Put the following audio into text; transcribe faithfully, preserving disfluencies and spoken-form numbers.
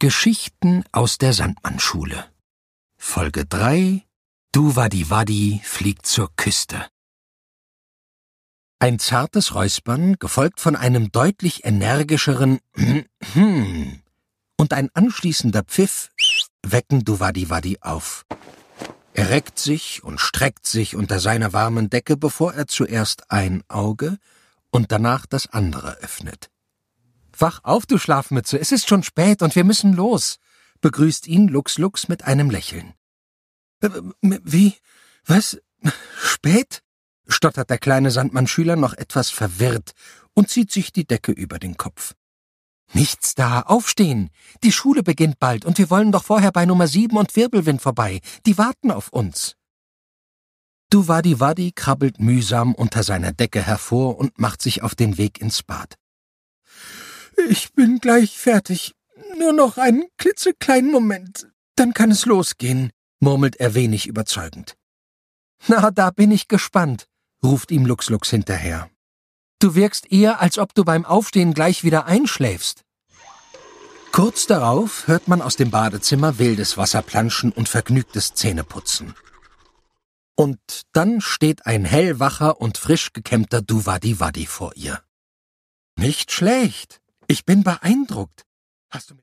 Geschichten aus der Sandmannschule. Folge drei: Duvadi-Wadi fliegt zur Küste. Ein zartes Räuspern, gefolgt von einem deutlich energischeren und ein anschließender Pfiff wecken Duvadi-Wadi auf. Er reckt sich und streckt sich unter seiner warmen Decke, bevor er zuerst ein Auge und danach das andere öffnet. »Wach auf, du Schlafmütze, es ist schon spät und wir müssen los«, begrüßt ihn Lux-Lux mit einem Lächeln. »Wie? Was? Spät?« stottert der kleine Sandmannschüler noch etwas verwirrt und zieht sich die Decke über den Kopf. »Nichts da, aufstehen! Die Schule beginnt bald und wir wollen doch vorher bei Nummer sieben und Wirbelwind vorbei. Die warten auf uns.« Duvadi-Wadi krabbelt mühsam unter seiner Decke hervor und macht sich auf den Weg ins Bad. »Ich bin gleich fertig. Nur noch einen klitzekleinen Moment. Dann kann es losgehen«, murmelt er wenig überzeugend. »Na, da bin ich gespannt«, ruft ihm Lux-Lux hinterher. »Du wirkst eher, als ob du beim Aufstehen gleich wieder einschläfst.« Kurz darauf hört man aus dem Badezimmer wildes Wasserplanschen und vergnügtes Zähneputzen. Und dann steht ein hellwacher und frisch gekämmter Duvadi-Wadi vor ihr. »Nicht schlecht. Ich bin beeindruckt. Hast du